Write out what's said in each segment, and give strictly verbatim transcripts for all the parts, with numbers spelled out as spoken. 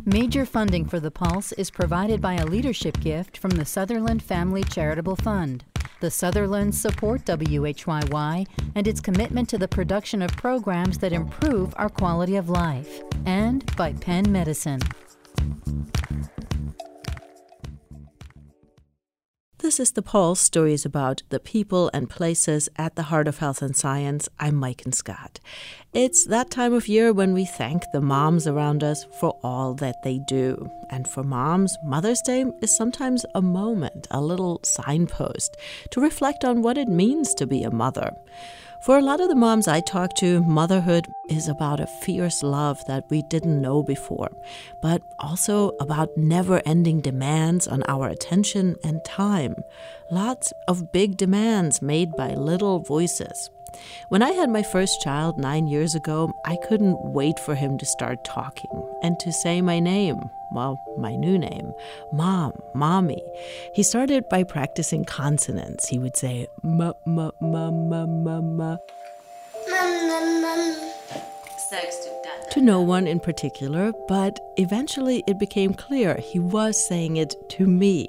Major funding for The Pulse is provided by a leadership gift from the Sutherland Family Charitable Fund. The Sutherlands support W H Y Y and its commitment to the production of programs that improve our quality of life, and by Penn Medicine. This is The Pulse, stories about the people and places at the heart of health and science. I'm Maiken Scott. It's that time of year when we thank the moms around us for all that they do. And for moms, Mother's Day is sometimes a moment, a little signpost to reflect on what it means to be a mother. For a lot of the moms I talk to, motherhood is about a fierce love that we didn't know before, but also about never-ending demands on our attention and time. Lots of big demands made by little voices. When I had my first child nine years ago, I couldn't wait for him to start talking and to say my name. Well, my new name, Mom, Mommy. He started by practicing consonants. He would say, ma, ma, ma, ma, ma, ma. To no one in particular, but eventually it became clear he was saying it to me.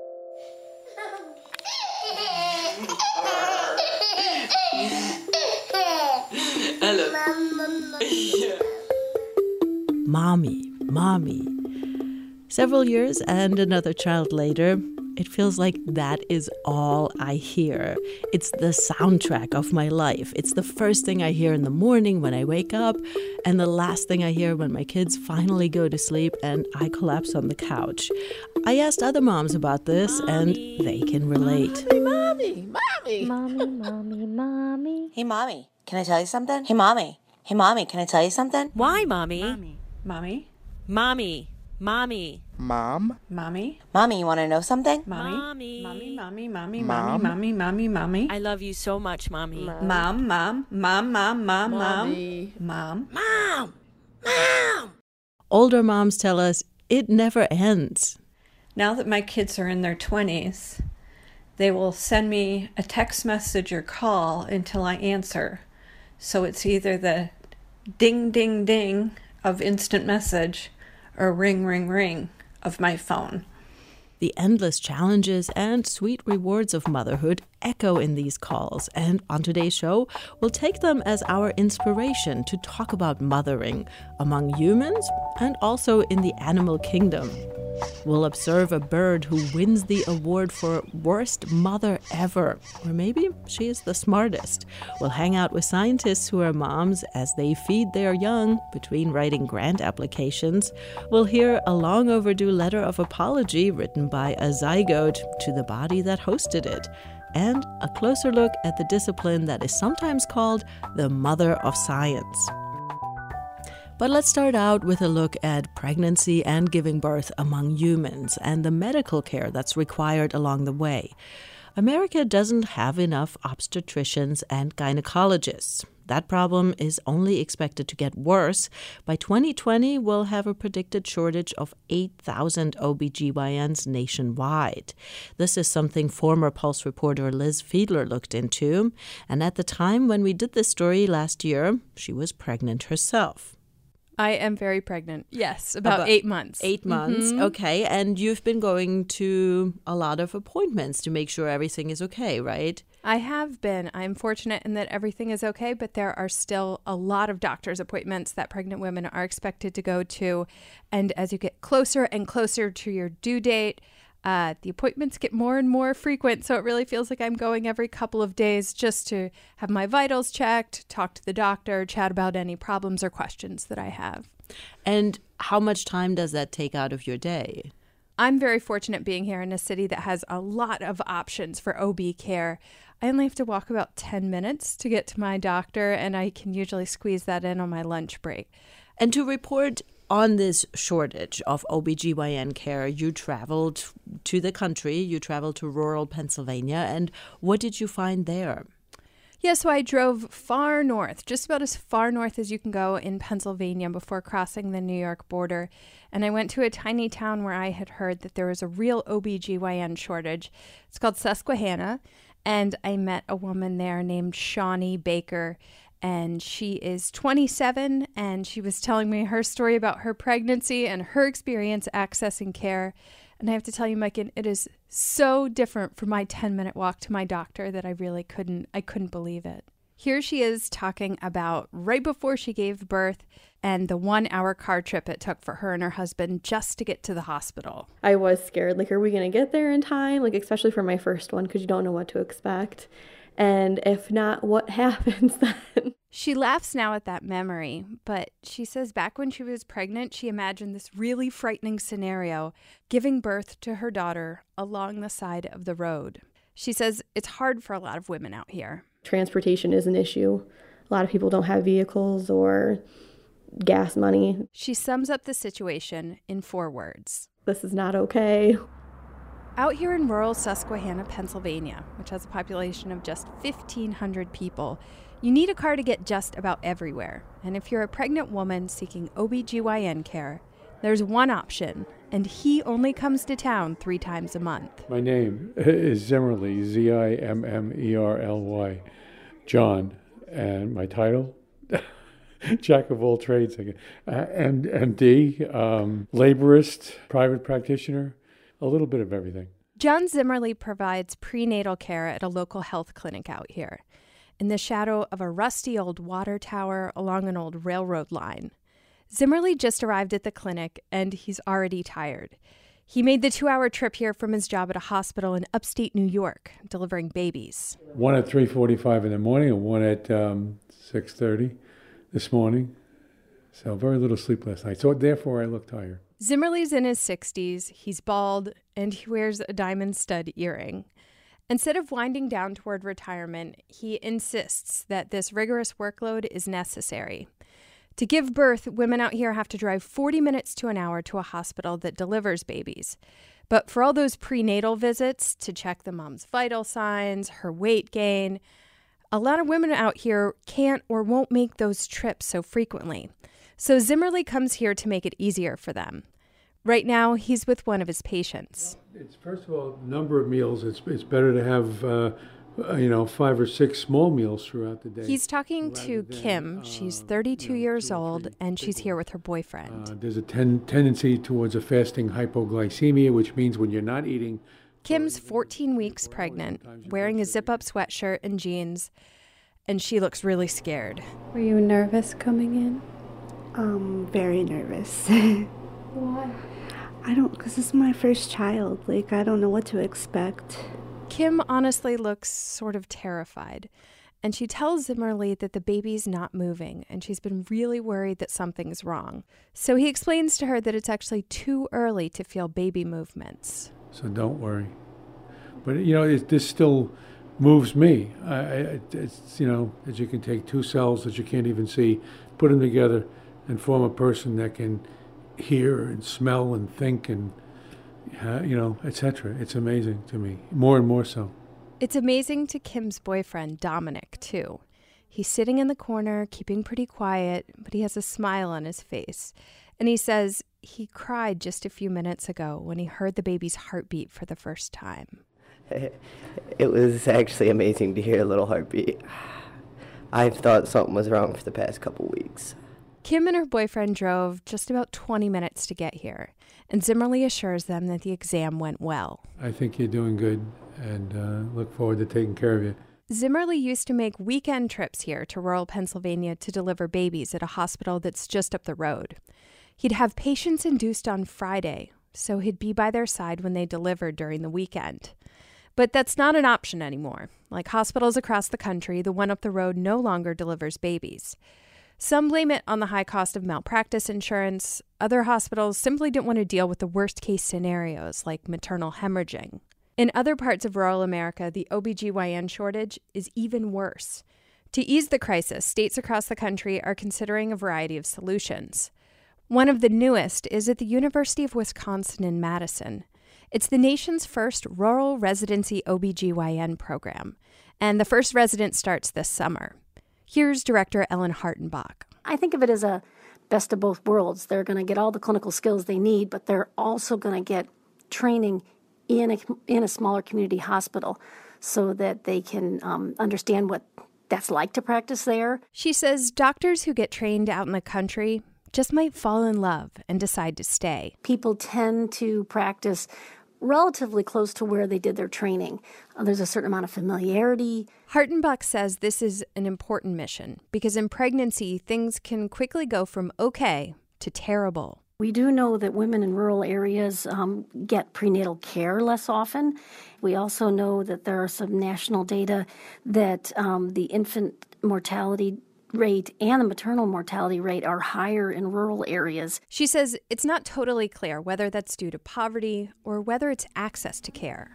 Mommy, Mommy. Several years and another child later, it feels like that is all I hear. It's the soundtrack of my life. It's the first thing I hear in the morning when I wake up, and the last thing I hear when my kids finally go to sleep and I collapse on the couch. I asked other moms about this, mommy, and they can relate. Mommy, mommy, mommy. Mommy, mommy, mommy. Hey, Mommy, can I tell you something? Hey, Mommy. Hey, Mommy, can I tell you something? Why, Mommy? Mommy. Mommy. Mommy. Mommy. Mom? Mommy. Mommy, you want to know something? Mommy. Mommy. Mommy, mommy, mommy, Mom? mommy, mommy, mommy. I love you so much, Mommy. Mom, mom, mom, mom, mom, mom, Mommy. mom. Mom! Mom! Older moms tell us it never ends. Now that my kids are in their twenties, they will send me a text message or call until I answer. So it's either the ding, ding, ding of instant message or ring, ring, ring of my phone. The endless challenges and sweet rewards of motherhood echo in these calls, and on today's show, we'll take them as our inspiration to talk about mothering among humans and also in the animal kingdom. We'll observe a bird who wins the award for worst mother ever, or maybe she is the smartest. We'll hang out with scientists who are moms as they feed their young between writing grant applications. We'll hear a long overdue letter of apology written by a zygote to the body that hosted it, and a closer look at the discipline that is sometimes called the mother of science. But let's start out with a look at pregnancy and giving birth among humans and the medical care that's required along the way. America doesn't have enough obstetricians and gynecologists. That problem is only expected to get worse. By twenty twenty, we'll have a predicted shortage of eight thousand O B G Y Ns nationwide. This is something former Pulse reporter Liz Fiedler looked into. And at the time when we did this story last year, she was pregnant herself. I am very pregnant. Yes, about, About eight months. Eight months, Mm-hmm. okay. And you've been going to a lot of appointments to make sure everything is okay, right? I have been. I'm fortunate in that everything is okay, but there are still a lot of doctor's appointments that pregnant women are expected to go to. And as you get closer and closer to your due date, Uh, the appointments get more and more frequent, so it really feels like I'm going every couple of days just to have my vitals checked, talk to the doctor, chat about any problems or questions that I have. And how much time does that take out of your day? I'm very fortunate being here in a city that has a lot of options for O B care. I only have to walk about ten minutes to get to my doctor, and I can usually squeeze that in on my lunch break. And to report on this shortage of O B G Y N care, you traveled to the country, you traveled to rural Pennsylvania, and what did you find there? Yeah, so I drove far north, just about as far north as you can go in Pennsylvania before crossing the New York border. And I went to a tiny town where I had heard that there was a real O B G Y N shortage. It's called Susquehanna. And I met a woman there named Shawnee Baker. and she is twenty-seven, and she was telling me her story about her pregnancy and her experience accessing care. And I have to tell you, Maiken, it is so different from my ten-minute walk to my doctor that I really couldn't, I couldn't believe it. Here she is talking about right before she gave birth and the one-hour car trip it took for her and her husband just to get to the hospital. I was scared. Like, are we going to get there in time? Like, especially for my first one, because you don't know what to expect. And if not, what happens then? She laughs now at that memory, but she says back when she was pregnant, she imagined this really frightening scenario, giving birth to her daughter along the side of the road. She says it's hard for a lot of women out here. Transportation is an issue. A lot of people don't have vehicles or gas money. She sums up the situation in four words. This is not okay. Out here in rural Susquehanna, Pennsylvania, which has a population of just fifteen hundred people, you need a car to get just about everywhere. And if you're a pregnant woman seeking O B G Y N care, there's one option, and he only comes to town three times a month. My name is Zimmerly, Z I M M E R L Y, John, and my title, Jack of all trades, uh, M D, um, laborist, private practitioner, a little bit of everything. John Zimmerly provides prenatal care at a local health clinic out here, in the shadow of a rusty old water tower along an old railroad line. Zimmerly just arrived at the clinic, and he's already tired. He made the two-hour trip here from his job at a hospital in upstate New York, delivering babies. One at three forty-five in the morning and one at um, six thirty this morning. So very little sleep last night. So therefore, I look tired. Zimmerly's in his sixties, he's bald, and he wears a diamond stud earring. Instead of winding down toward retirement, he insists that this rigorous workload is necessary. To give birth, women out here have to drive forty minutes to an hour to a hospital that delivers babies. But for all those prenatal visits to check the mom's vital signs, her weight gain, a lot of women out here can't or won't make those trips so frequently. So Zimmerly comes here to make it easier for them. Right now, he's with one of his patients. It's first of all, number of meals. It's it's better to have uh, you know five or six small meals throughout the day. He's talking to than, Kim. Uh, she's thirty-two you know, years two or old, three and she's people. here with her boyfriend. Uh, there's a ten- tendency towards a fasting hypoglycemia, which means when you're not eating. Kim's fourteen weeks pregnant, wearing a zip-up sweatshirt and jeans, and she looks really scared. Were you nervous coming in? Um, very nervous. Why? I don't, because this is my first child. Like, I don't know what to expect. Kim honestly looks sort of terrified, and she tells Zimmerly that the baby's not moving, and she's been really worried that something's wrong. So he explains to her that it's actually too early to feel baby movements. So don't worry. But, you know, it, this still moves me. I, I, it's, you know, that you can take two cells that you can't even see, put them together, and form a person that can hear and smell and think and, uh, you know, et cetera. It's amazing to me, more and more so. It's amazing to Kim's boyfriend, Dominic, too. He's sitting in the corner, keeping pretty quiet, but he has a smile on his face. And he says he cried just a few minutes ago when he heard the baby's heartbeat for the first time. It was actually amazing to hear a little heartbeat. I've thought something was wrong for the past couple weeks. Kim and her boyfriend drove just about twenty minutes to get here, and Zimmerly assures them that the exam went well. I think you're doing good, and uh, look forward to taking care of you. Zimmerly used to make weekend trips here to rural Pennsylvania to deliver babies at a hospital that's just up the road. He'd have patients induced on Friday, so he'd be by their side when they delivered during the weekend. But that's not an option anymore. Like hospitals across the country, the one up the road no longer delivers babies. Some blame it on the high cost of malpractice insurance. Other hospitals simply didn't want to deal with the worst-case scenarios, like maternal hemorrhaging. In other parts of rural America, the O B G Y N shortage is even worse. To ease the crisis, states across the country are considering a variety of solutions. One of the newest is at the University of Wisconsin in Madison. It's the nation's first rural residency O B G Y N program, and the first resident starts this summer. Here's Director Ellen Hartenbach. I think of it as a best of both worlds. They're going to get all the clinical skills they need, but they're also going to get training in a, in a smaller community hospital so that they can um, understand what that's like to practice there. She says doctors who get trained out in the country just might fall in love and decide to stay. People tend to practice relatively close to where they did their training. Uh, there's a certain amount of familiarity. Hartenbach says this is an important mission because in pregnancy, things can quickly go from okay to terrible. We do know that women in rural areas um, get prenatal care less often. We also know that there are some national data that um, the infant mortality rate and the maternal mortality rate are higher in rural areas. She says it's not totally clear whether that's due to poverty or whether it's access to care.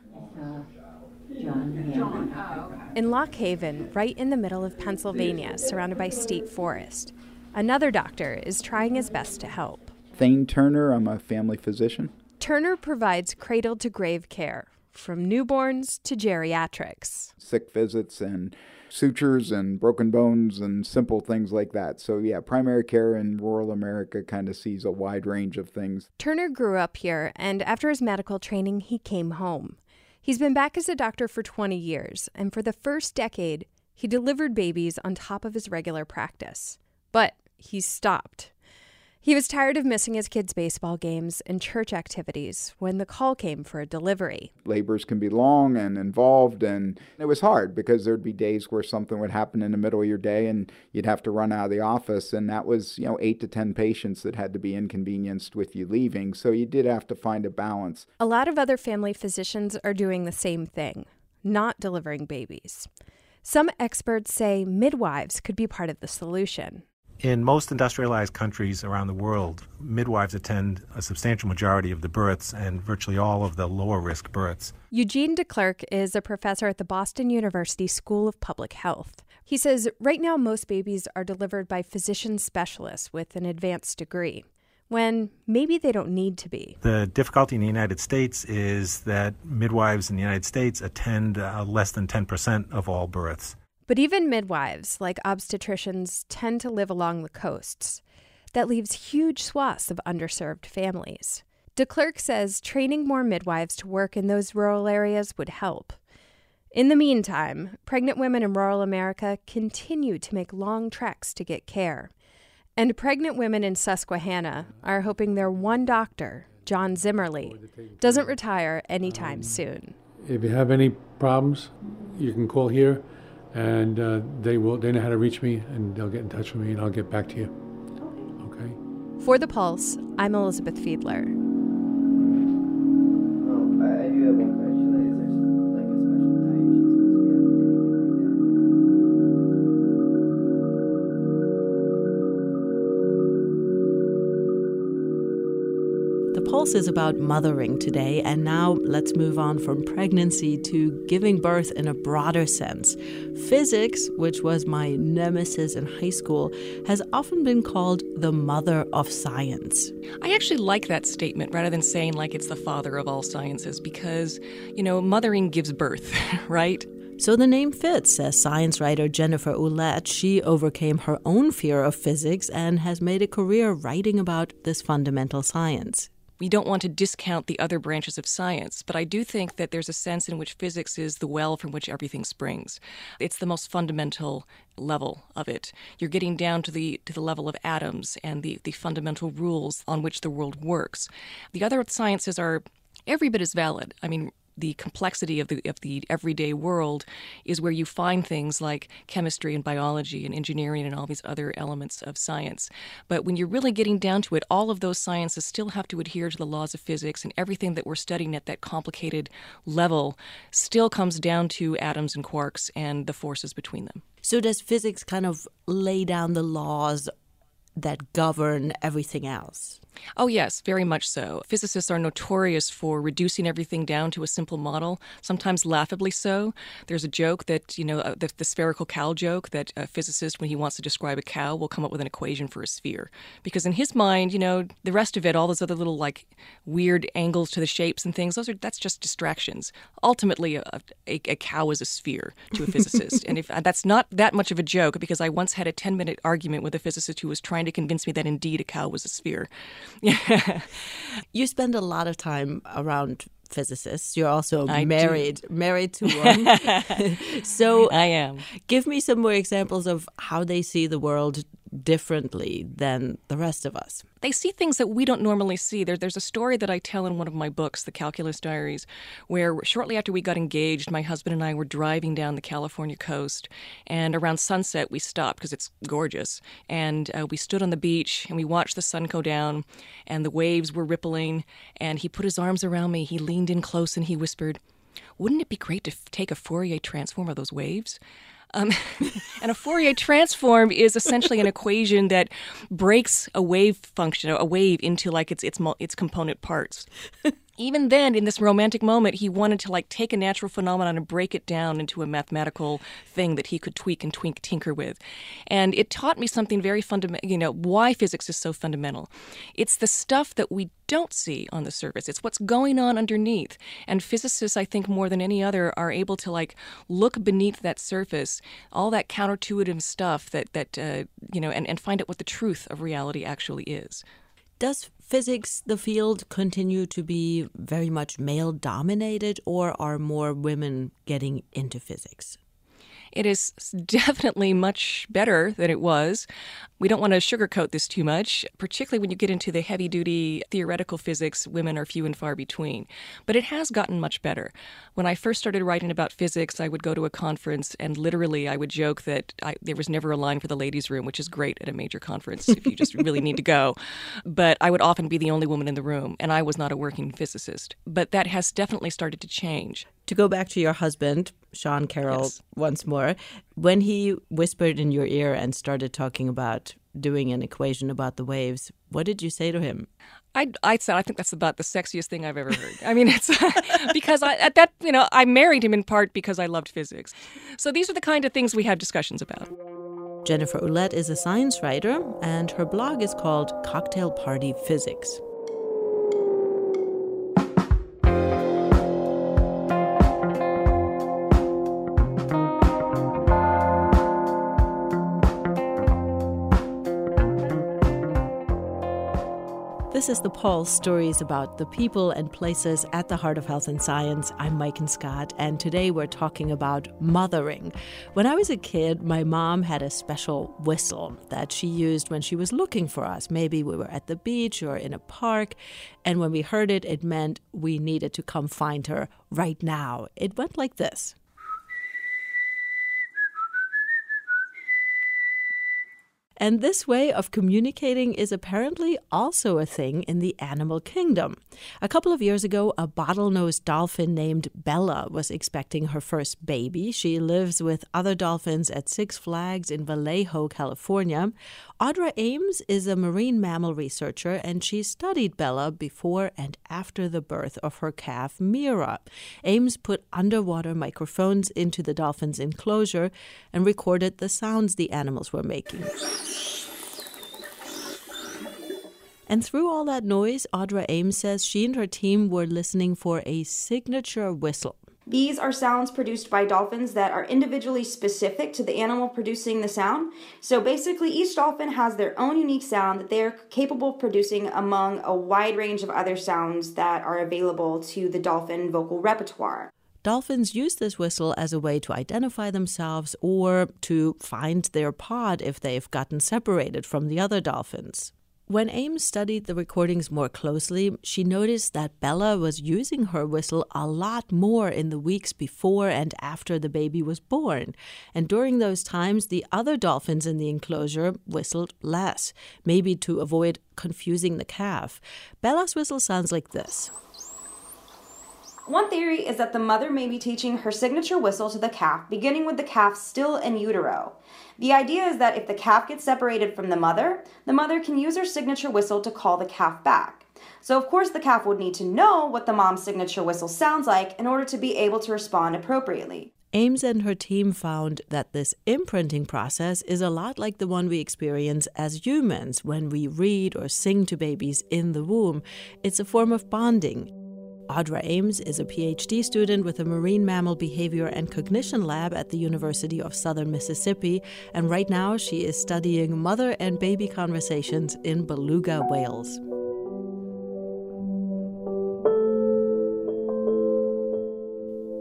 In Lock Haven, right in the middle of Pennsylvania, surrounded by state forest, another doctor is trying his best to help. Thane Turner, I'm a family physician. Turner provides cradle-to-grave care, from newborns to geriatrics. Sick visits and sutures and broken bones and simple things like that. So yeah, primary care in rural America kind of sees a wide range of things. Turner grew up here, and after his medical training, he came home. He's been back as a doctor for twenty years, and for the first decade, he delivered babies on top of his regular practice. But he stopped. He was tired of missing his kids' baseball games and church activities when the call came for a delivery. Labors can be long and involved, and it was hard because there'd be days where something would happen in the middle of your day and you'd have to run out of the office, and that was, you know, eight to ten patients that had to be inconvenienced with you leaving, so you did have to find a balance. A lot of other family physicians are doing the same thing, not delivering babies. Some experts say midwives could be part of the solution. In most industrialized countries around the world, midwives attend a substantial majority of the births and virtually all of the lower-risk births. Eugene DeClercq is a professor at the Boston University School of Public Health. He says right now most babies are delivered by physician specialists with an advanced degree, when maybe they don't need to be. The difficulty in the United States is that midwives in the United States attend uh, less than ten percent of all births. But even midwives, like obstetricians, tend to live along the coasts. That leaves huge swaths of underserved families. DeClercq says training more midwives to work in those rural areas would help. In the meantime, pregnant women in rural America continue to make long treks to get care. And pregnant women in Susquehanna are hoping their one doctor, John Zimmerly, doesn't retire anytime soon. If you have any problems, you can call here. And uh, they will. They know how to reach me, and they'll get in touch with me, and I'll get back to you. Okay. For The Pulse, I'm Elizabeth Fiedler. Oh, I, I do have one question. Is there like a special diet she's The Pulse is about mothering today, and now let's move on from pregnancy to giving birth in a broader sense. Physics, which was my nemesis in high school, has often been called the mother of science. I actually like that statement rather than saying like it's the father of all sciences because, you know, mothering gives birth, right? So the name fits, says science writer Jennifer Ouellette. She overcame her own fear of physics and has made a career writing about this fundamental science. We don't want to discount the other branches of science, but I do think that there's a sense in which physics is the well from which everything springs. It's the most fundamental level of it. You're getting down to the to the level of atoms and the, the fundamental rules on which the world works. The other sciences are every bit as valid. I mean, the complexity of the of the everyday world is where you find things like chemistry and biology and engineering and all these other elements of science. But when you're really getting down to it, all of those sciences still have to adhere to the laws of physics, and everything that we're studying at that complicated level still comes down to atoms and quarks and the forces between them. So does physics kind of lay down the laws that govern everything else? Oh, yes, very much so. Physicists are notorious for reducing everything down to a simple model, sometimes laughably so. There's a joke that, you know, uh, the, the spherical cow joke, that a physicist, when he wants to describe a cow, will come up with an equation for a sphere. Because in his mind, you know, the rest of it, all those other little, like, weird angles to the shapes and things, those are that's just distractions. Ultimately, a, a, a cow is a sphere to a physicist. And if uh, that's not that much of a joke, because I once had a ten-minute argument with a physicist who was trying to convince me that indeed a cow was a sphere. You spend a lot of time around physicists. You're also I married, do. married to one. So I am. Give me some more examples of how they see the world differently than the rest of us. They see things that we don't normally see. There, there's a story that I tell in one of my books, The Calculus Diaries, where shortly after we got engaged, my husband and I were driving down the California coast, and around sunset we stopped because it's gorgeous, and uh, we stood on the beach and we watched the sun go down, and the waves were rippling, and he put his arms around me, he leaned in close, and he whispered, "Wouldn't it be great to f- take a Fourier transform of those waves?" Um, and a Fourier transform is essentially an equation that breaks a wave function, a wave, into like its its its component parts. Even then, in this romantic moment, he wanted to like take a natural phenomenon and break it down into a mathematical thing that he could tweak and twink, tinker with. And it taught me something very fundamental, you know, why physics is so fundamental. It's the stuff that we don't see on the surface. It's what's going on underneath. And physicists, I think, more than any other, are able to like look beneath that surface, all that counterintuitive stuff that, that uh, you know, and, and find out what the truth of reality actually is. Does physics, the field, continue to be very much male-dominated, or are more women getting into physics? It is definitely much better than it was. We don't want to sugarcoat this too much, particularly when you get into the heavy-duty theoretical physics, women are few and far between. But it has gotten much better. When I first started writing about physics, I would go to a conference, and literally I would joke that I, there was never a line for the ladies' room, which is great at a major conference if you just really need to go. But I would often be the only woman in the room, and I was not a working physicist. But that has definitely started to change. To go back to your husband, Sean Carroll, yes. once more, when he whispered in your ear and started talking about doing an equation about the waves, what did you say to him? I, I said, I think that's about the sexiest thing I've ever heard. I mean, it's because I, at that, you know, I married him in part because I loved physics. So these are the kind of things we have discussions about. Jennifer Ouellette is a science writer, and her blog is called Cocktail Party Physics. This is The Pulse, stories about the people and places at the heart of health and science. I'm Maiken Scott, and today we're talking about mothering. When I was a kid, my mom had a special whistle that she used when she was looking for us. Maybe we were at the beach or in a park, and when we heard it, it meant we needed to come find her right now. It went like this. And this way of communicating is apparently also a thing in the animal kingdom. A couple of years ago, a bottlenose dolphin named Bella was expecting her first baby. She lives with other dolphins at Six Flags in Vallejo, California. Audra Ames is a marine mammal researcher, and she studied Bella before and after the birth of her calf, Mira. Ames put underwater microphones into the dolphin's enclosure and recorded the sounds the animals were making. And through all that noise, Audra Ames says she and her team were listening for a signature whistle. These are sounds produced by dolphins that are individually specific to the animal producing the sound. So basically, each dolphin has their own unique sound that they are capable of producing among a wide range of other sounds that are available to the dolphin vocal repertoire. Dolphins use this whistle as a way to identify themselves or to find their pod if they've gotten separated from the other dolphins. When Ames studied the recordings more closely, she noticed that Bella was using her whistle a lot more in the weeks before and after the baby was born. And during those times, the other dolphins in the enclosure whistled less, maybe to avoid confusing the calf. Bella's whistle sounds like this. One theory is that the mother may be teaching her signature whistle to the calf, beginning with the calf still in utero. The idea is that if the calf gets separated from the mother, the mother can use her signature whistle to call the calf back. So of course the calf would need to know what the mom's signature whistle sounds like in order to be able to respond appropriately. Ames and her team found that this imprinting process is a lot like the one we experience as humans when we read or sing to babies in the womb. It's a form of bonding. Audra Ames is a P H D student with the Marine Mammal Behavior and Cognition Lab at the University of Southern Mississippi, and right now she is studying mother and baby conversations in beluga whales.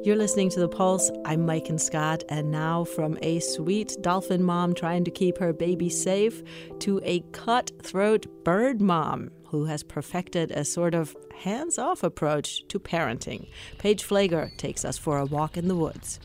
You're listening to The Pulse. I'm Maiken Scott, and now from a sweet dolphin mom trying to keep her baby safe to a cutthroat bird mom who has perfected a sort of hands-off approach to parenting. Paige Pfleger takes us for a walk in the woods.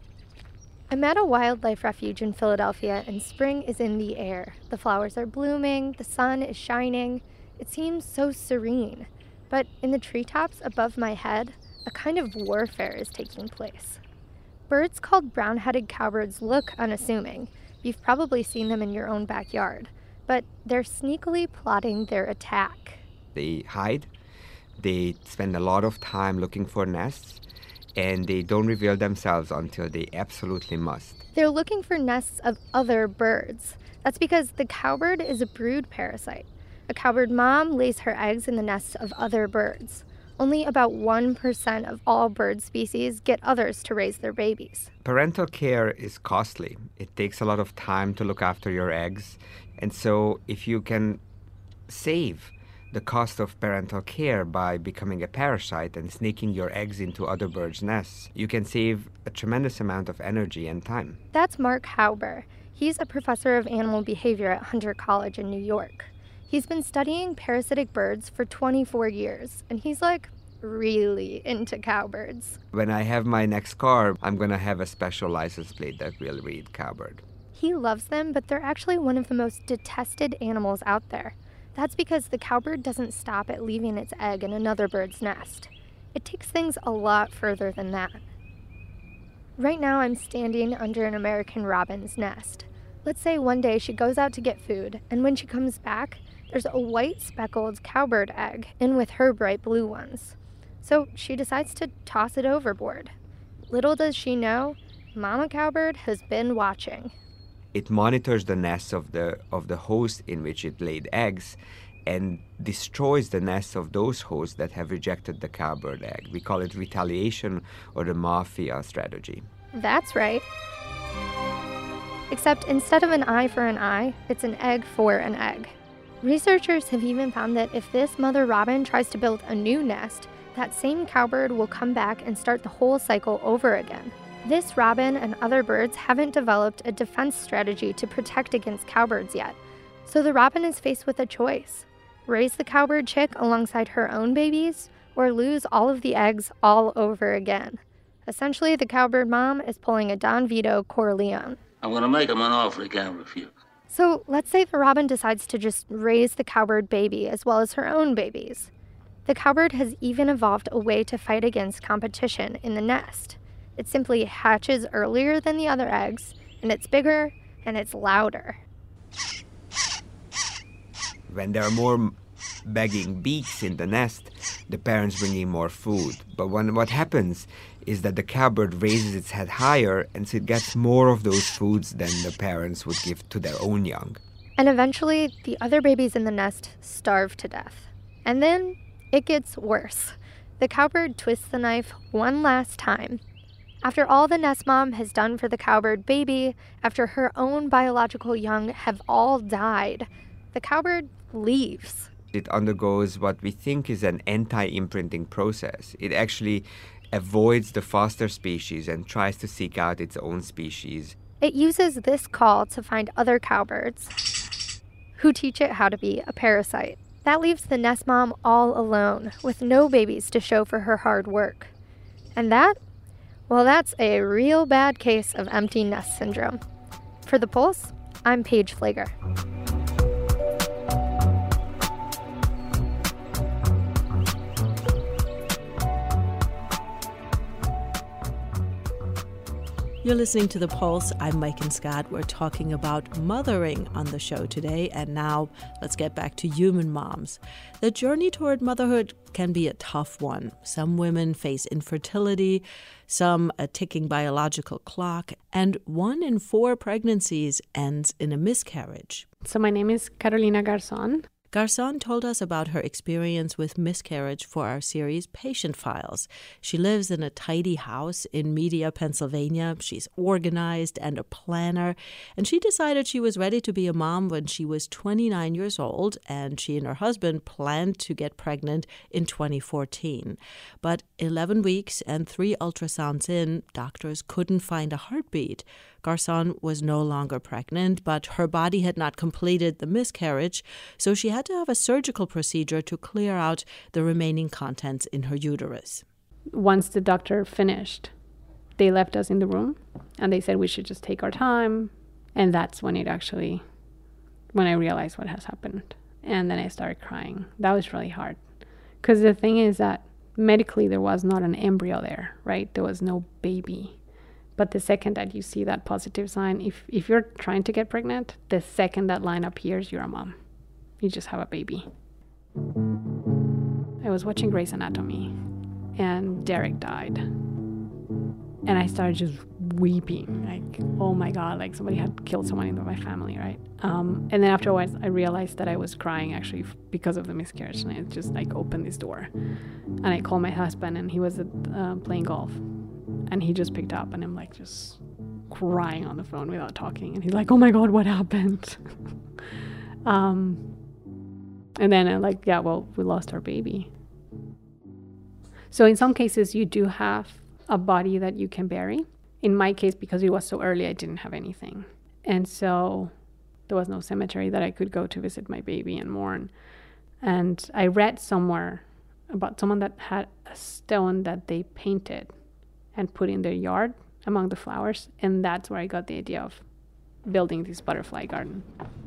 I'm at a wildlife refuge in Philadelphia, and spring is in the air. The flowers are blooming, the sun is shining. It seems so serene. But in the treetops above my head, a kind of warfare is taking place. Birds called brown-headed cowbirds look unassuming. You've probably seen them in your own backyard. But they're sneakily plotting their attack. They hide. They spend a lot of time looking for nests, and they don't reveal themselves until they absolutely must. They're looking for nests of other birds. That's because the cowbird is a brood parasite. A cowbird mom lays her eggs in the nests of other birds. Only about one percent of all bird species get others to raise their babies. Parental care is costly. It takes a lot of time to look after your eggs. And so if you can save the cost of parental care by becoming a parasite and sneaking your eggs into other birds' nests, you can save a tremendous amount of energy and time. That's Mark Hauber. He's a professor of animal behavior at Hunter College in New York. He's been studying parasitic birds for twenty-four years, and he's like really into cowbirds. When I have my next car, I'm going to have a special license plate that will read cowbird. He loves them, but they're actually one of the most detested animals out there. That's because the cowbird doesn't stop at leaving its egg in another bird's nest. It takes things a lot further than that. Right now, I'm standing under an American robin's nest. Let's say one day she goes out to get food, and when she comes back, there's a white speckled cowbird egg in with her bright blue ones. So she decides to toss it overboard. Little does she know, Mama Cowbird has been watching. It monitors the nests of the of the host in which it laid eggs and destroys the nests of those hosts that have rejected the cowbird egg. We call it retaliation or the mafia strategy. That's right. Except instead of an eye for an eye, it's an egg for an egg. Researchers have even found that if this mother robin tries to build a new nest, that same cowbird will come back and start the whole cycle over again. This robin and other birds haven't developed a defense strategy to protect against cowbirds yet, so the robin is faced with a choice. Raise the cowbird chick alongside her own babies, or lose all of the eggs all over again. Essentially, the cowbird mom is pulling a Don Vito Corleone. I'm going to make him an offer he can't refuse. So let's say the robin decides to just raise the cowbird baby as well as her own babies. The cowbird has even evolved a way to fight against competition in the nest. It simply hatches earlier than the other eggs, and it's bigger and it's louder. When there are more begging beaks in the nest, the parents bring in more food. But when what happens is that the cowbird raises its head higher, and so it gets more of those foods than the parents would give to their own young. And eventually, the other babies in the nest starve to death. And then it gets worse. The cowbird twists the knife one last time. After all the nest mom has done for the cowbird baby, after her own biological young have all died, the cowbird leaves. It undergoes what we think is an anti-imprinting process. It actually avoids the foster species and tries to seek out its own species. It uses this call to find other cowbirds who teach it how to be a parasite. That leaves the nest mom all alone, with no babies to show for her hard work. And that, well, that's a real bad case of empty nest syndrome. For The Pulse, I'm Paige Pfleger. You're listening to The Pulse. I'm Maiken Scott. We're talking about mothering on the show today. And now let's get back to human moms. The journey toward motherhood can be a tough one. Some women face infertility, some a ticking biological clock, and one in four pregnancies ends in a miscarriage. So my name is Carolina Garzon. Garzon told us about her experience with miscarriage for our series Patient Files. She lives in a tidy house in Media, Pennsylvania. She's organized and a planner, and she decided she was ready to be a mom when she was twenty-nine years old, and she and her husband planned to get pregnant in twenty fourteen. But eleven weeks and three ultrasounds in, doctors couldn't find a heartbeat. Garzon was no longer pregnant, but her body had not completed the miscarriage, so she had to have a surgical procedure to clear out the remaining contents in her uterus. Once the doctor finished, they left us in the room, and they said we should just take our time, and that's when it actually, when I realized what has happened. And then I started crying. That was really hard, because the thing is that medically there was not an embryo there, right? There was no baby. But the second that you see that positive sign, if, if you're trying to get pregnant, the second that line appears, you're a mom. You just have a baby. I was watching Grey's Anatomy, and Derek died. And I started just weeping, like, oh my God, like somebody had killed someone in my family, right? Um, and then afterwards, I realized that I was crying actually because of the miscarriage, and I just like opened this door. And I called my husband, and he was uh, playing golf. And he just picked up, and I'm like just crying on the phone without talking. And he's like, oh my God, what happened? um, and then I'm like, yeah, well, we lost our baby. So in some cases, you do have a body that you can bury. In my case, because it was so early, I didn't have anything. And so there was no cemetery that I could go to visit my baby and mourn. And I read somewhere about someone that had a stone that they painted and put in their yard among the flowers. And that's where I got the idea of building this butterfly garden.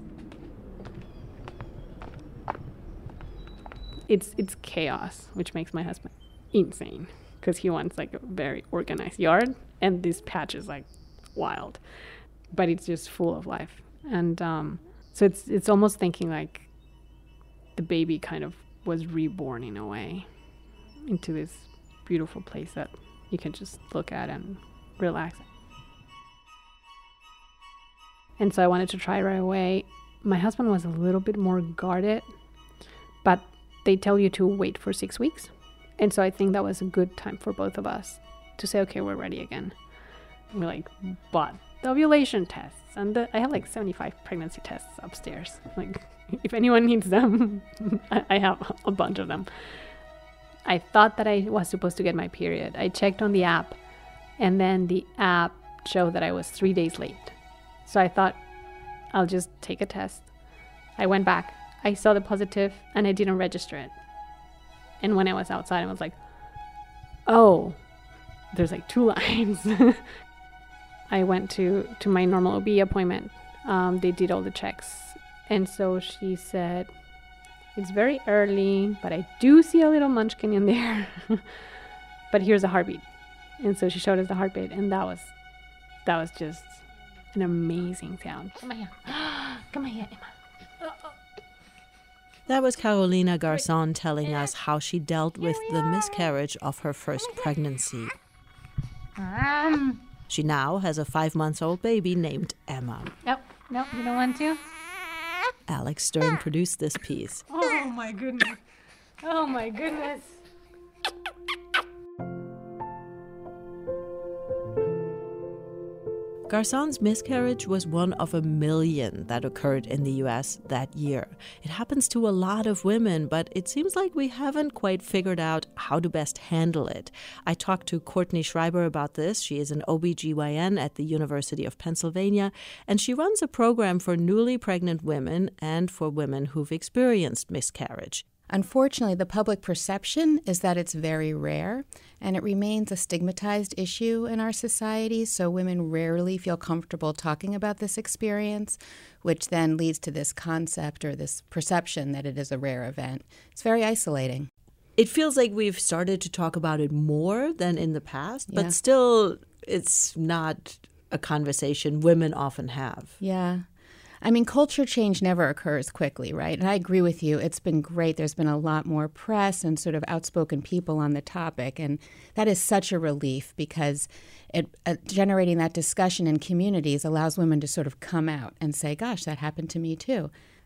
It's it's chaos, which makes my husband insane, because he wants like a very organized yard, and this patch is like wild, but it's just full of life. And um, so it's it's almost thinking like the baby kind of was reborn in a way into this beautiful place that you can just look at and relax. And so I wanted to try right away. My husband was a little bit more guarded, but they tell you to wait for six weeks. And so I think that was a good time for both of us to say, okay, we're ready again. And we like bought the ovulation tests. And the, I have like seventy-five pregnancy tests upstairs. Like, if anyone needs them, I have a bunch of them. I thought that I was supposed to get my period. I checked on the app, and then the app showed that I was three days late. So I thought, I'll just take a test. I went back. I saw the positive, and I didn't register it. And when I was outside, I was like, oh, there's like two lines. I went to, to my normal O B appointment. Um, they did all the checks. And so she said, it's very early, but I do see a little munchkin in there. But here's a heartbeat. And so she showed us the heartbeat, and that was that was just an amazing sound. Come here. Come here, Emma. That was Carolina Garzon telling us how she dealt with the miscarriage of her first pregnancy. Um. She now has a five-month-old baby named Emma. Nope, nope, you don't want to? Alex Stern produced this piece. Oh my goodness. Oh my goodness. Garzon's miscarriage was one of a million that occurred in the U S that year. It happens to a lot of women, but it seems like we haven't quite figured out how to best handle it. I talked to Courtney Schreiber about this. She is an O B G Y N at the University of Pennsylvania, and she runs a program for newly pregnant women and for women who've experienced miscarriage. Unfortunately, the public perception is that it's very rare, and it remains a stigmatized issue in our society, so women rarely feel comfortable talking about this experience, which then leads to this concept or this perception that it is a rare event. It's very isolating. It feels like we've started to talk about it more than in the past, Yeah. but still it's not a conversation women often have. Yeah. I mean, culture change never occurs quickly, right? And I agree with you. It's been great. There's been a lot more press and sort of outspoken people on the topic. And that is such a relief because it uh, generating that discussion in communities allows women to sort of come out and say, gosh, that happened to me too.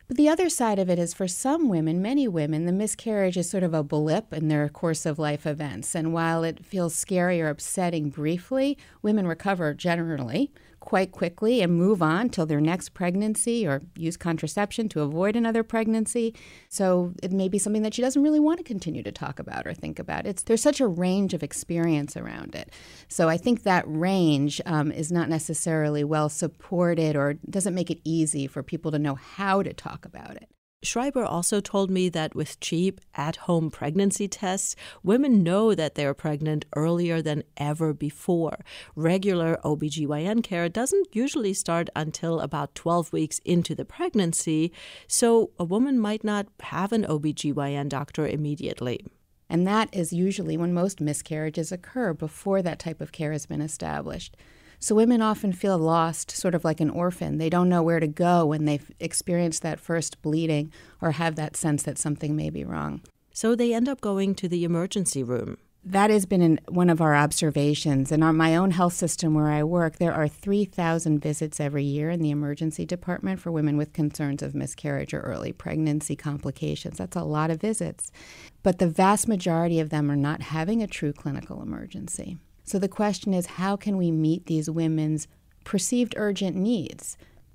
But the other side of it is for some women, many women, the miscarriage is sort of a blip in their course of life events. And while it feels scary or upsetting briefly, women recover generally quite quickly and move on till their next pregnancy or use contraception to avoid another pregnancy. So it may be something that she doesn't really want to continue to talk about or think about. It's there's such a range of experience around it. So I think that range um, is not necessarily well supported or doesn't make it easy for people to know how to talk about it. Schreiber also told me that with cheap, at-home pregnancy tests, women know that they're pregnant earlier than ever before. Regular O B G Y N care doesn't usually start until about twelve weeks into the pregnancy, so a woman might not have an O B G Y N doctor immediately. And that is usually when most miscarriages occur, before that type of care has been established. So women often feel lost, sort of like an orphan. They don't know where to go when they've experienced that first bleeding or have that sense that something may be wrong. So they end up going to the emergency room. That has been in one of our observations. In our, my own health system where I work, there are three thousand visits every year in the emergency department for women with concerns of miscarriage or early pregnancy complications. That's a lot of visits. But the vast majority of them are not having a true clinical emergency. So the question is, how can we meet these women's perceived urgent needs?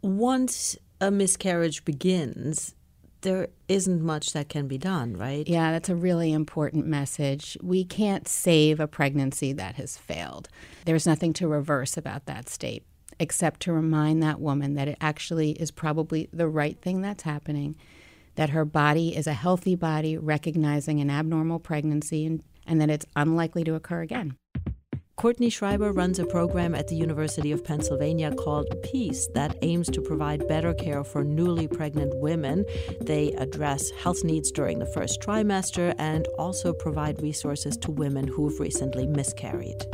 Once a miscarriage begins, there isn't much that can be done, right? Yeah, that's a really important message. We can't save a pregnancy that has failed. There's nothing to reverse about that state, except to remind that woman that it actually is probably the right thing that's happening, that her body is a healthy body recognizing an abnormal pregnancy, and, and that it's unlikely to occur again. Courtney Schreiber runs a program at the University of Pennsylvania called PEACE that aims to provide better care for newly pregnant women. They address health needs during the first trimester and also provide resources to women who've recently miscarried.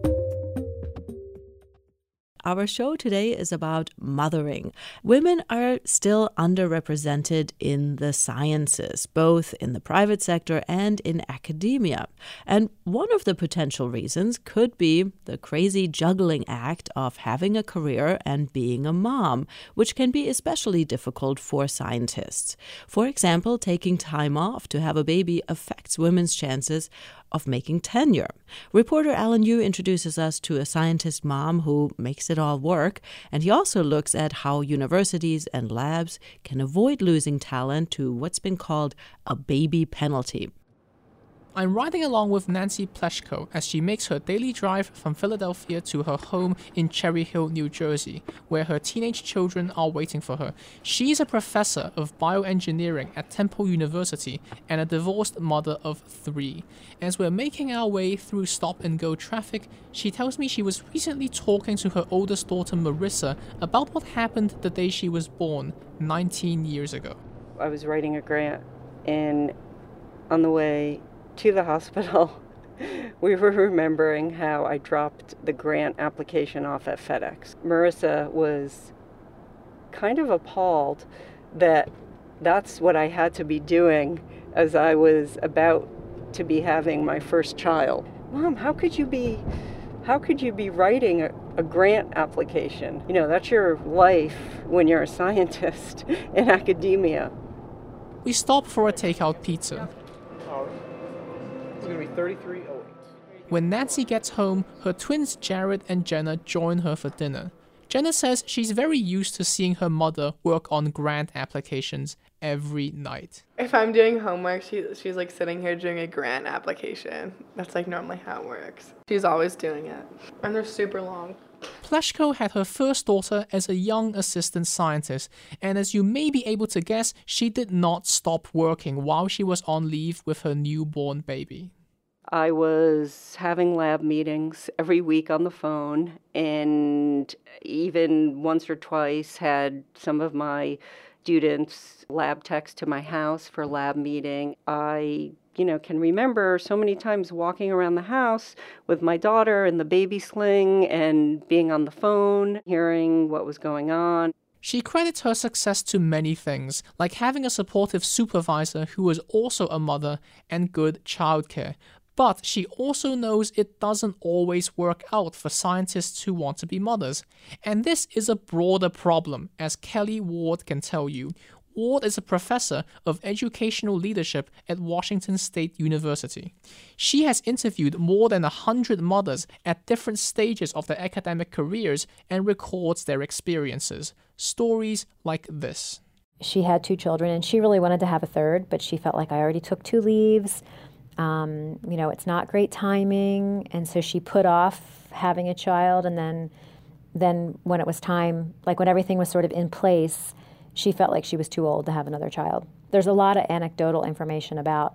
Our show today is about mothering. Women are still underrepresented in the sciences, both in the private sector and in academia. And one of the potential reasons could be the crazy juggling act of having a career and being a mom, which can be especially difficult for scientists. For example, taking time off to have a baby affects women's chances of making tenure. Reporter Alan Yu introduces us to a scientist mom who makes it all work, and he also looks at how universities and labs can avoid losing talent to what's been called a baby penalty. I'm riding along with Nancy Pleshko as she makes her daily drive from Philadelphia to her home in Cherry Hill, New Jersey, where her teenage children are waiting for her. She's a professor of bioengineering at Temple University and a divorced mother of three. As we're making our way through stop-and-go traffic, she tells me she was recently talking to her oldest daughter Marissa about what happened the day she was born, nineteen years ago. I was writing a grant, and on the way to the hospital, we were remembering how I dropped the grant application off at FedEx. Marissa was kind of appalled that that's what I had to be doing as I was about to be having my first child. Mom, how could you be, how could you be writing a, a grant application? You know, that's your life when you're a scientist in academia. We stop for a takeout pizza. It's going to be thirty-three oh eight. When Nancy gets home, her twins Jared and Jenna join her for dinner. Jenna says she's very used to seeing her mother work on grant applications every night. If I'm doing homework, she, she's like sitting here doing a grant application. That's like normally how it works. She's always doing it. And they're super long. Pleshko had her first daughter as a young assistant scientist, and as you may be able to guess, she did not stop working while she was on leave with her newborn baby. I was having lab meetings every week on the phone, and even once or twice had some of my students lab techs to my house for lab meeting. I, you know, can remember so many times walking around the house with my daughter in the baby sling and being on the phone, hearing what was going on. She credits her success to many things, like having a supportive supervisor who was also a mother and good childcare. But she also knows it doesn't always work out for scientists who want to be mothers. And this is a broader problem, as Kelly Ward can tell you. Ward is a professor of educational leadership at Washington State University. She has interviewed more than one hundred mothers at different stages of their academic careers and records their experiences. Stories like this. She had two children, and she really wanted to have a third, but she felt like I already took two leaves. Um, you know, it's not great timing, and so she put off having a child, and then, then when it was time, like when everything was sort of in place, she felt like she was too old to have another child. There's a lot of anecdotal information about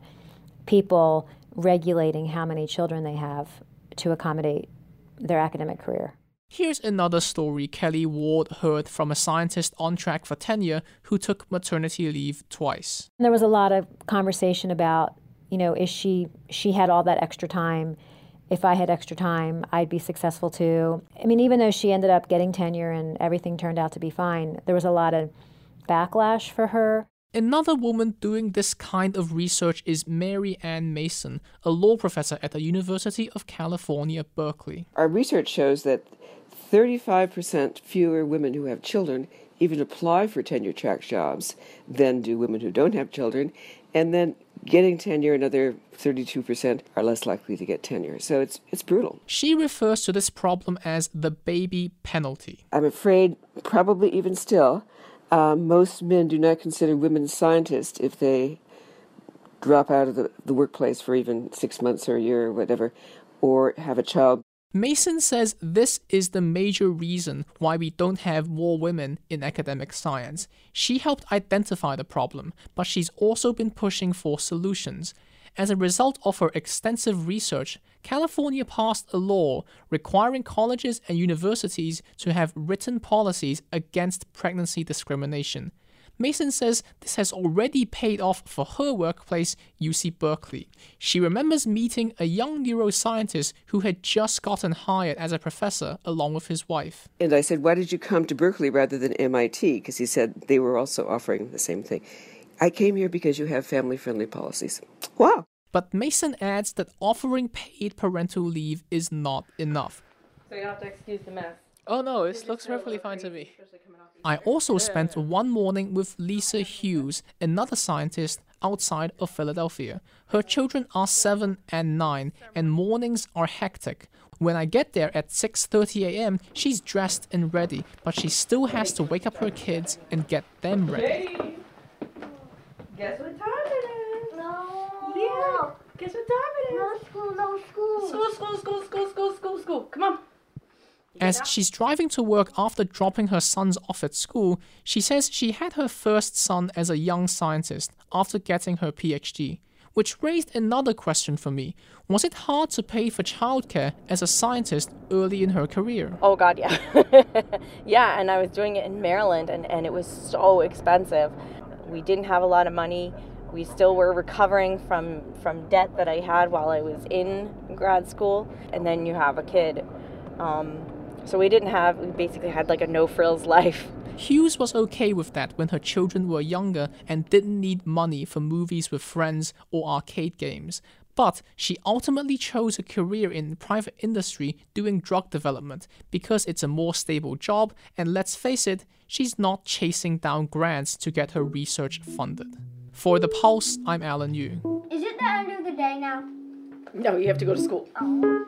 people regulating how many children they have to accommodate their academic career. Here's another story Kelly Ward heard from a scientist on track for tenure who took maternity leave twice. There was a lot of conversation about, you know, is she, she had all that extra time. If I had extra time, I'd be successful too. I mean, even though she ended up getting tenure and everything turned out to be fine, there was a lot of backlash for her. Another woman doing this kind of research is Mary Ann Mason, a law professor at the University of California, Berkeley. Our research shows that thirty-five percent fewer women who have children even apply for tenure-track jobs than do women who don't have children. And then getting tenure, another thirty-two percent are less likely to get tenure. So it's it's brutal. She refers to this problem as the baby penalty. I'm afraid, probably even still, uh, most men do not consider women scientists if they drop out of the, the workplace for even six months or a year or whatever, or have a child. Mason says this is the major reason why we don't have more women in academic science. She helped identify the problem, but she's also been pushing for solutions. As a result of her extensive research, California passed a law requiring colleges and universities to have written policies against pregnancy discrimination. Mason says this has already paid off for her workplace, U C Berkeley. She remembers meeting a young neuroscientist who had just gotten hired as a professor along with his wife. And I said, why did you come to Berkeley rather than M I T? Because he said they were also offering the same thing. I came here because you have family-friendly policies. Wow. But Mason adds that offering paid parental leave is not enough. So you have to excuse the mess. Oh no, it looks perfectly fine to me. I also spent one morning with Lisa Hughes, another scientist outside of Philadelphia. Her children are seven and nine, and mornings are hectic. When I get there at six thirty a.m., she's dressed and ready, but she still has to wake up her kids and get them ready. Guess what time it is? No. Yeah. Guess what time it is? No school, no school. School, school, school, school, school, school, school. Come on. As she's driving to work after dropping her sons off at school, she says she had her first son as a young scientist after getting her P H D, which raised another question for me. Was it hard to pay for childcare as a scientist early in her career? Oh God, yeah. Yeah, and I was doing it in Maryland, and, and it was so expensive. We didn't have a lot of money. We still were recovering from, from debt that I had while I was in grad school, and then you have a kid. Um, So we didn't have, we basically had like a no-frills life. Hughes was okay with that when her children were younger and didn't need money for movies with friends or arcade games. But she ultimately chose a career in the private industry doing drug development because it's a more stable job, and let's face it, she's not chasing down grants to get her research funded. For The Pulse, I'm Alan Yu. Is it the end of the day now? No, you have to go to school. Oh.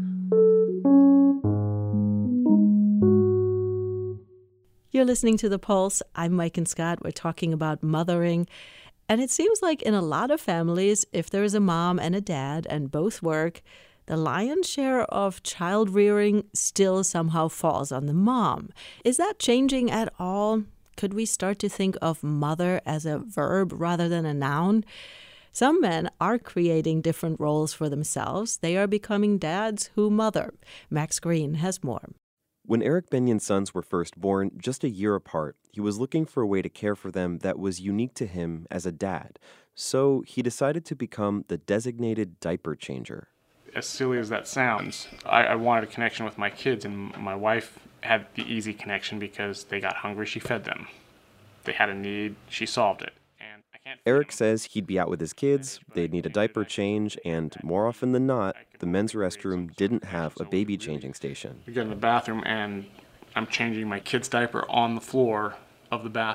You're listening to The Pulse. I'm Mike and Scott. We're talking about mothering. And it seems like in a lot of families, if there is a mom and a dad and both work, the lion's share of child rearing still somehow falls on the mom. Is that changing at all? Could we start to think of mother as a verb rather than a noun? Some men are creating different roles for themselves. They are becoming dads who mother. Max Green has more. When Eric Benion's sons were first born, just a year apart, he was looking for a way to care for them that was unique to him as a dad. So he decided to become the designated diaper changer. As silly as that sounds, I, I wanted a connection with my kids, and my wife had the easy connection because they got hungry, she fed them. They had a need, she solved it. Eric says he'd be out with his kids, they'd need a diaper change, and more often than not, the men's restroom didn't have a baby changing station. We go to the bathroom and I'm changing my kid's diaper on the floor of the bathroom.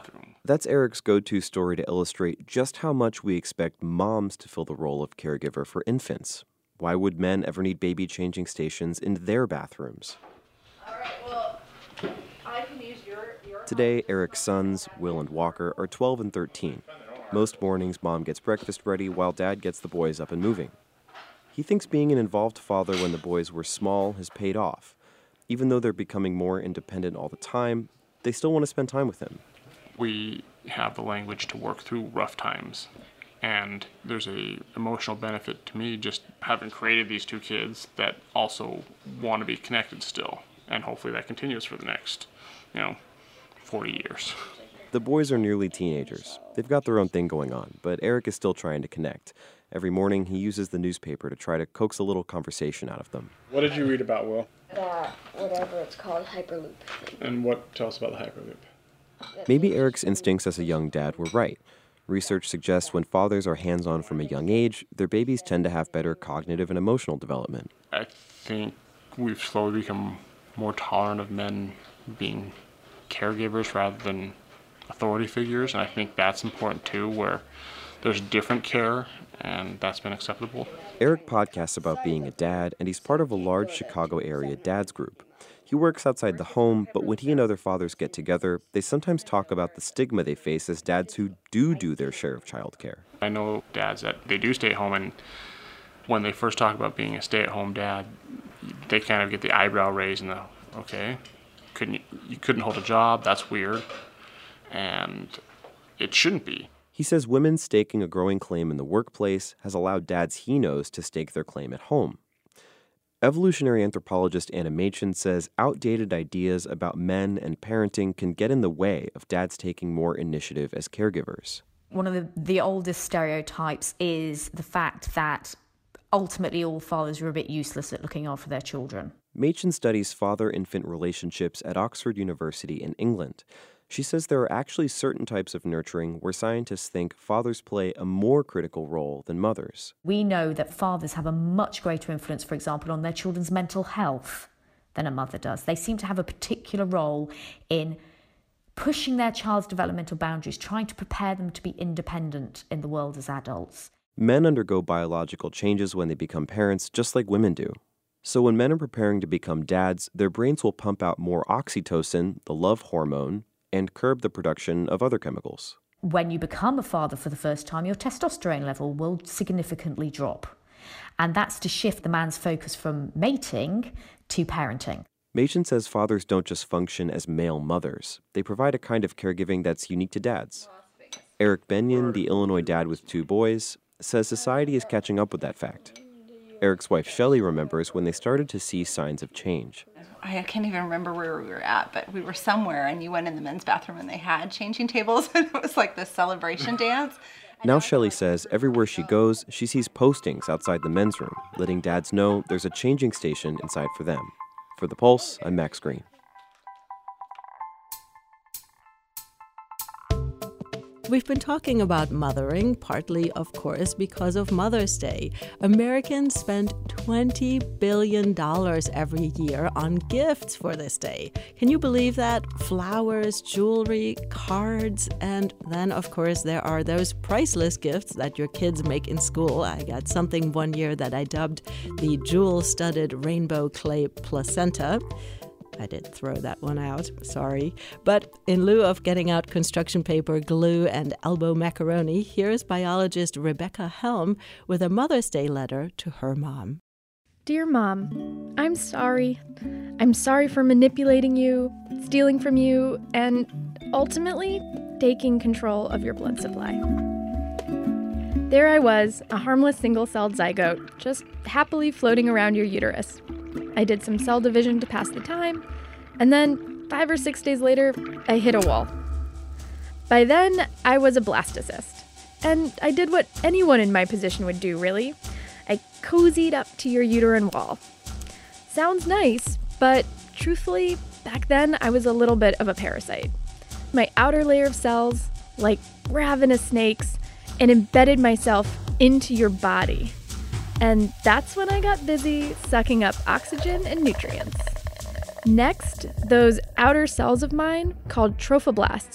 That's Eric's go-to story to illustrate just how much we expect moms to fill the role of caregiver for infants. Why would men ever need baby changing stations in their bathrooms? All right, well, I can use your, your... Today, Eric's sons, Will and Walker, are twelve and thirteen. Most mornings, Mom gets breakfast ready while Dad gets the boys up and moving. He thinks being an involved father when the boys were small has paid off. Even though they're becoming more independent all the time, they still want to spend time with him. We have the language to work through rough times. And there's a emotional benefit to me just having created these two kids that also want to be connected still. And hopefully that continues for the next, you know, forty years. The boys are nearly teenagers. They've got their own thing going on, but Eric is still trying to connect. Every morning, he uses the newspaper to try to coax a little conversation out of them. What did you read about, Will? That, whatever it's called, Hyperloop. And what, tell us about the Hyperloop. Maybe Eric's instincts as a young dad were right. Research suggests when fathers are hands-on from a young age, their babies tend to have better cognitive and emotional development. I think we've slowly become more tolerant of men being caregivers rather than authority figures, and I think that's important too, where there's different care, and that's been acceptable. Eric podcasts about being a dad, and he's part of a large Chicago area dads group. He works outside the home, but when he and other fathers get together, they sometimes talk about the stigma they face as dads who do do their share of childcare. I know dads that they do stay at home, and when they first talk about being a stay-at-home dad, they kind of get the eyebrow raised and the, okay, couldn't you, you couldn't hold a job, that's weird, and it shouldn't be. He says women staking a growing claim in the workplace has allowed dads he knows to stake their claim at home. Evolutionary anthropologist Anna Machen says outdated ideas about men and parenting can get in the way of dads taking more initiative as caregivers. One of the, the oldest stereotypes is the fact that ultimately all fathers are a bit useless at looking after their children. Machen studies father-infant relationships at Oxford University in England. She says there are actually certain types of nurturing where scientists think fathers play a more critical role than mothers. We know that fathers have a much greater influence, for example, on their children's mental health than a mother does. They seem to have a particular role in pushing their child's developmental boundaries, trying to prepare them to be independent in the world as adults. Men undergo biological changes when they become parents, just like women do. So when men are preparing to become dads, their brains will pump out more oxytocin, the love hormone, and curb the production of other chemicals. When you become a father for the first time, your testosterone level will significantly drop. And that's to shift the man's focus from mating to parenting. Machen says fathers don't just function as male mothers. They provide a kind of caregiving that's unique to dads. Eric Benyon, the Illinois dad with two boys, says society is catching up with that fact. Eric's wife Shelley remembers when they started to see signs of change. I can't even remember where we were at, but we were somewhere and you went in the men's bathroom and they had changing tables and it was like this celebration dance. Now Shelley says everywhere she goes, she sees postings outside the men's room, letting dads know there's a changing station inside for them. For The Pulse, I'm Max Green. We've been talking about mothering, partly, of course, because of Mother's Day. Americans spend twenty billion dollars every year on gifts for this day. Can you believe that? Flowers, jewelry, cards, and then, of course, there are those priceless gifts that your kids make in school. I got something one year that I dubbed the jewel-studded rainbow clay placenta. I did throw that one out, sorry. But in lieu of getting out construction paper, glue, and elbow macaroni, here's biologist Rebecca Helm with a Mother's Day letter to her mom. Dear Mom, I'm sorry. I'm sorry for manipulating you, stealing from you, and ultimately taking control of your blood supply. There I was, a harmless single-celled zygote, just happily floating around your uterus. I did some cell division to pass the time, and then five or six days later, I hit a wall. By then, I was a blastocyst, and I did what anyone in my position would do, really. I cozied up to your uterine wall. Sounds nice, but truthfully, back then I was a little bit of a parasite. My outer layer of cells, like ravenous snakes, and embedded myself into your body. And that's when I got busy sucking up oxygen and nutrients. Next, those outer cells of mine, called trophoblasts,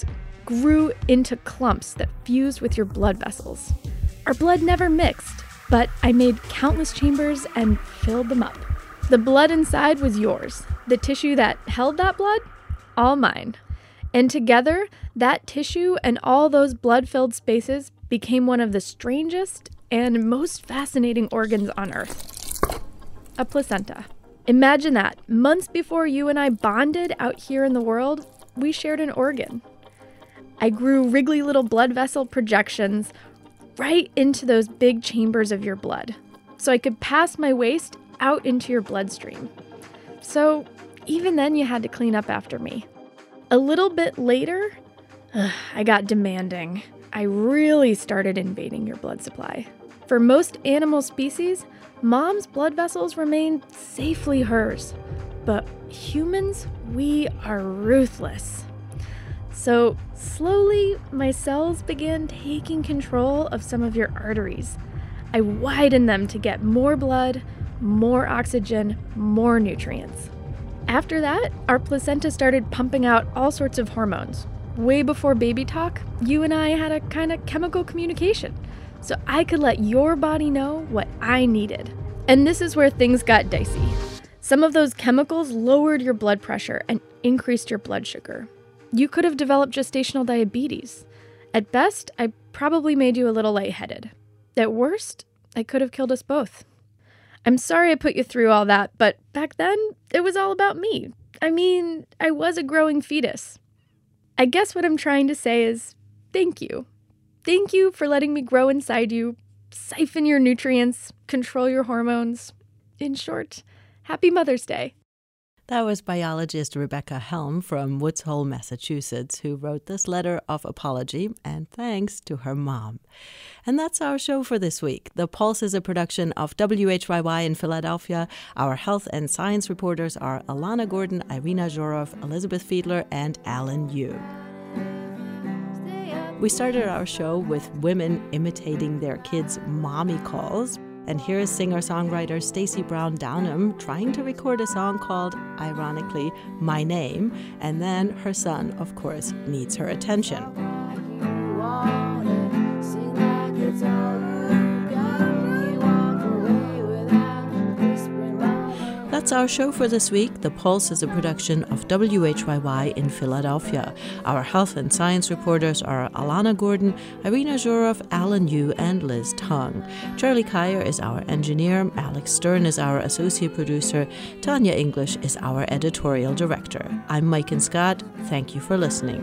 grew into clumps that fused with your blood vessels. Our blood never mixed, but I made countless chambers and filled them up. The blood inside was yours. The tissue that held that blood, all mine. And together, that tissue and all those blood-filled spaces became one of the strangest and most fascinating organs on Earth. A placenta. Imagine that. Months before you and I bonded out here in the world, we shared an organ. I grew wriggly little blood vessel projections right into those big chambers of your blood, so I could pass my waste out into your bloodstream. So even then you had to clean up after me. A little bit later, ugh, I got demanding. I really started invading your blood supply. For most animal species, mom's blood vessels remain safely hers. But humans, we are ruthless. So slowly, my cells began taking control of some of your arteries. I widened them to get more blood, more oxygen, more nutrients. After that, our placenta started pumping out all sorts of hormones. Way before baby talk, you and I had a kind of chemical communication, so I could let your body know what I needed. And this is where things got dicey. Some of those chemicals lowered your blood pressure and increased your blood sugar. You could have developed gestational diabetes. At best, I probably made you a little lightheaded. At worst, I could have killed us both. I'm sorry I put you through all that, but back then, it was all about me. I mean, I was a growing fetus. I guess what I'm trying to say is, thank you. Thank you for letting me grow inside you, siphon your nutrients, control your hormones. In short, happy Mother's Day. That was biologist Rebecca Helm from Woods Hole, Massachusetts, who wrote this letter of apology and thanks to her mom. And that's our show for this week. The Pulse is a production of W H Y Y in Philadelphia. Our health and science reporters are Alana Gordon, Irina Zhorov, Elizabeth Fiedler, and Alan Yu. We started our show with women imitating their kids' mommy calls. And here is singer-songwriter Stacey Brown Downham trying to record a song called, ironically, My Name, and then her son, of course, needs her attention. That's our show for this week. The Pulse is a production of W H Y Y in Philadelphia. Our health and science reporters are Alana Gordon, Irina Zhorov, Alan Yu, and Liz Tung. Charlie Kyer is our engineer. Alex Stern is our associate producer. Tanya English is our editorial director. I'm Mike and Scott. Thank you for listening.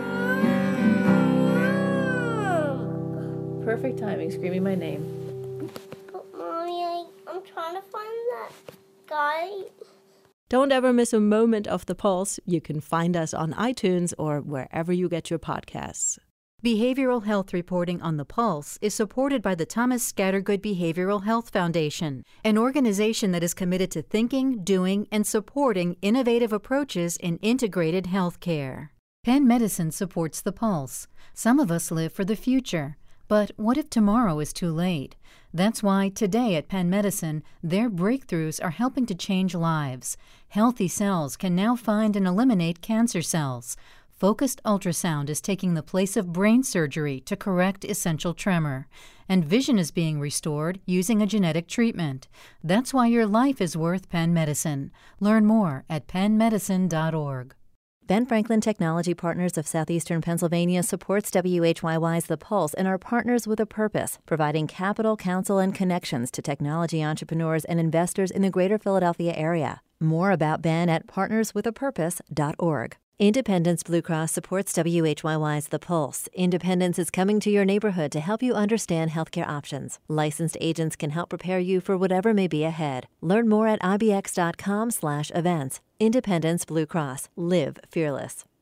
Perfect timing, screaming my name. But Mommy, I, I'm trying to find that guy. Don't ever miss a moment of The Pulse. You can find us on iTunes or wherever you get your podcasts. Behavioral health reporting on The Pulse is supported by the Thomas Scattergood Behavioral Health Foundation, an organization that is committed to thinking, doing, and supporting innovative approaches in integrated health care. Penn Medicine supports The Pulse. Some of us live for the future. But what if tomorrow is too late? That's why today at Penn Medicine, their breakthroughs are helping to change lives. Healthy cells can now find and eliminate cancer cells. Focused ultrasound is taking the place of brain surgery to correct essential tremor. And vision is being restored using a genetic treatment. That's why your life is worth Penn Medicine. Learn more at penn medicine dot org. Ben Franklin Technology Partners of Southeastern Pennsylvania supports W H Y Y's The Pulse and are partners with a purpose, providing capital, counsel, and connections to technology entrepreneurs and investors in the greater Philadelphia area. More about Ben at partners with a purpose dot org. Independence Blue Cross supports W H Y Y's The Pulse. Independence is coming to your neighborhood to help you understand healthcare options. Licensed agents can help prepare you for whatever may be ahead. Learn more at I B X dot com slash events. Independence Blue Cross. Live fearless.